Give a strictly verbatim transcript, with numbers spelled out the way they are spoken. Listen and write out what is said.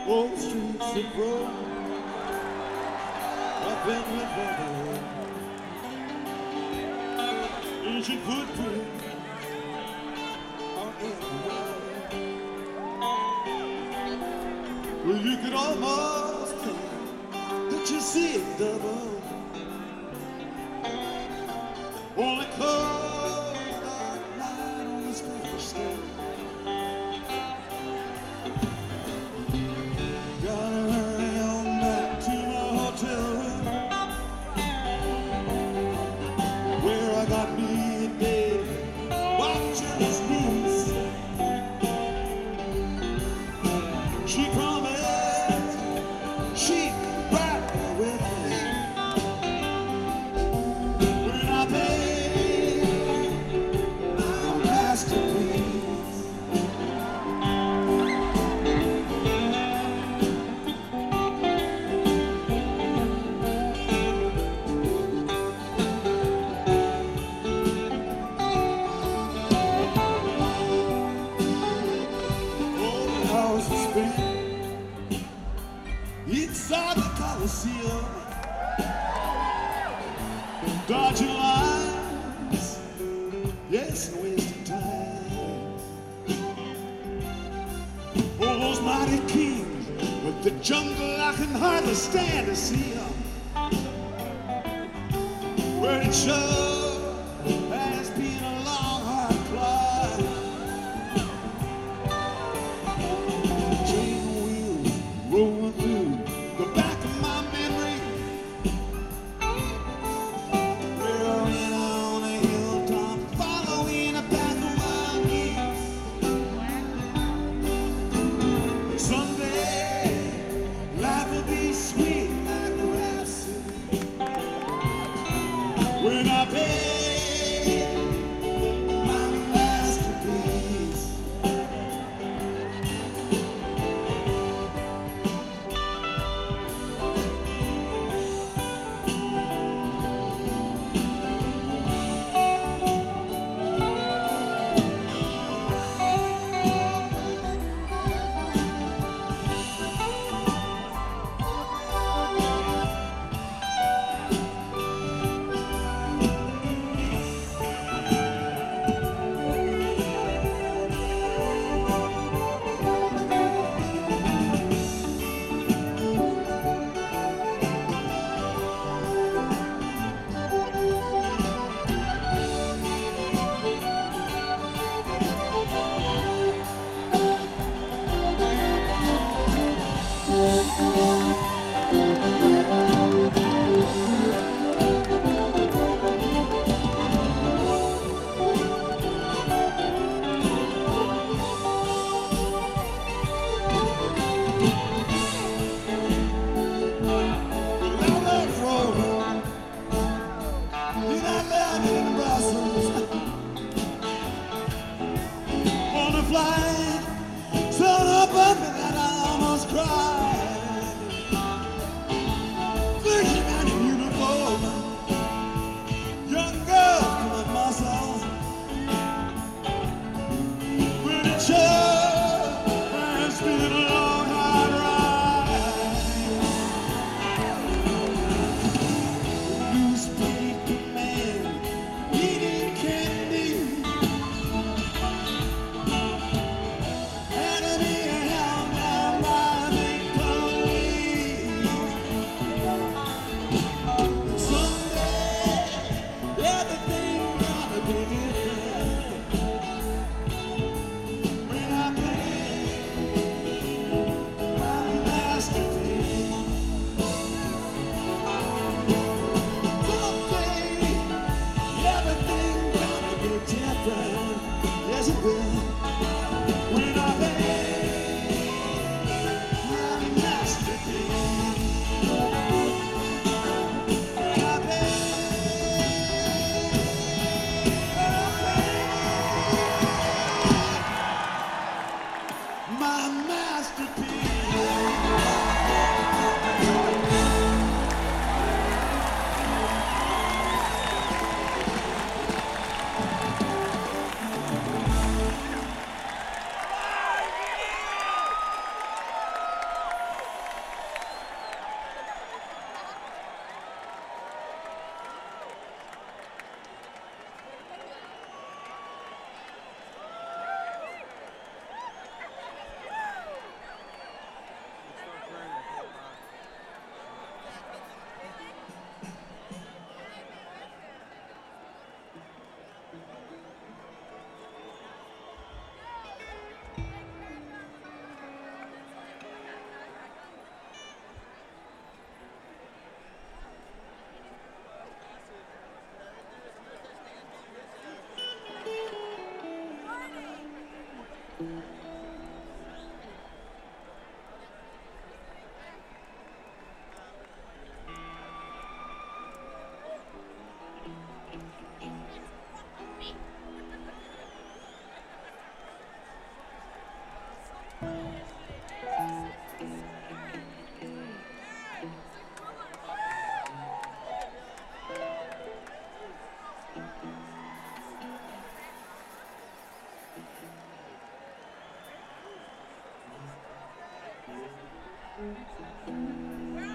old streets that roll up in the valley. Ancient footprint on every wall. Well, you could almost think that you see it double. Only cold dark night on the Spanish stage. Gotta hurry on back to my hotel room, where I got me a date watching his knees. She promised she'd come back with me when I paid my masterpiece. Inside the Coliseum, dodging lines, yes, and wasting time. Oh, those mighty kings with the jungle, I can hardly stand to see them. But it sure has been a long, hard climb. Train wheels rolling through the back of my memory. We're in on a hilltop, following a path of wild geese. Someday, life will be sweet like rhapsody when I pay my masterpiece. Enemy held down by me. Where